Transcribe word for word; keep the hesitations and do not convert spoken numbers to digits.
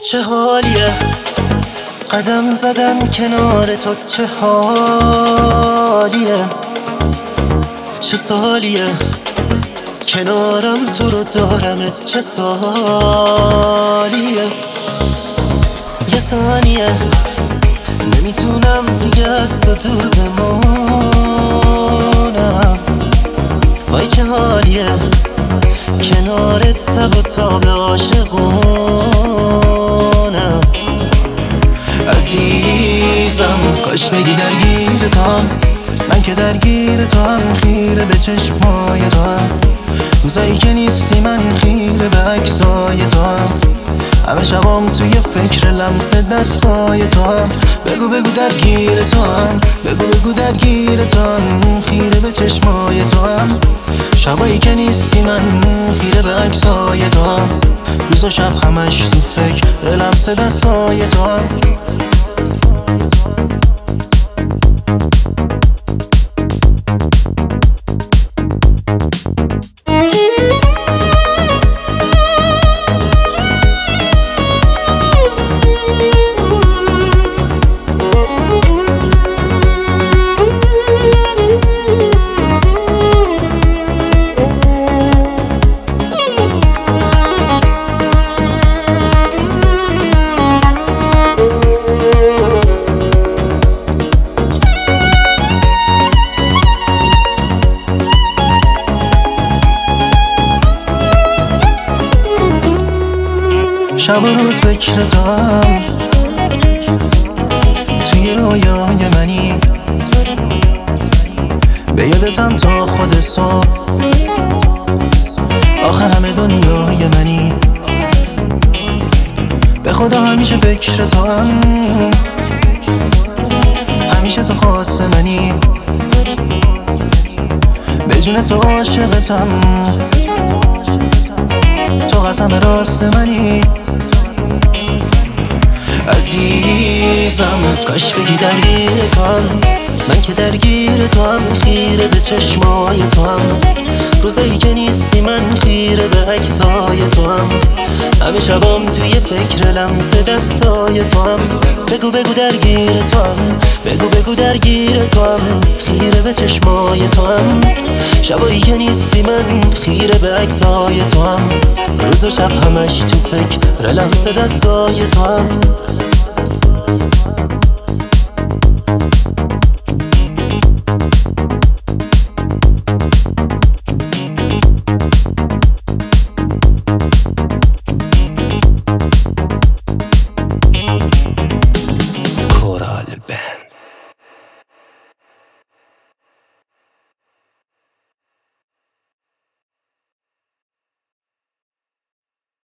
چه حالیه قدم زدن کنار تو، چه حالیه چه سالیه کنارم تو رو دارمت، چه سالیه یه ثانیه نمیتونم دیگه از تو دور بمونم. وای چه حالیه کنارت تب و تاب عاشقونم. عزیزم کاش بگی درگیر تو هم، من که درگیر تو هم، خیره به چشمای تو هم. روزایی که نیستی من خیره به عکسای تو هم، همه شبام توی فکر لمس دستای تو هم. بگو بگو درگیر تو هم، بگو بگو درگیر تو هم، خیره به چشمای تو هم. شبایی که نیستی من خیره به عکسای تو هم، روز و شب همش تو فکر لمس دستای تو هم. شب و روز فکر تو هم، توی رویای منی، به یادتم تا خود صبح. آخه همه دنیای منی، به خدا همیشه فکر تو هم، همیشه تو خواست منی، به جون تو عاشقتم، تو قسم راست منی. عزیزم کاش بگی درگیر تو هم، من که درگیر تو هم، خیره به چشمای تو هم. روزایی که نیستی من خیره به عکسای تو هم، همه شبام توی فکر لمس دستای تو هم. بگو بگو درگیر تو هم، بگو بگو درگیر تو هم، خیره به چشمای تو هم. شبایی که نیستی من خیره به عکسای تو هم، روز و شب همش تو فکر لمس دستای تو هم. Coral Band.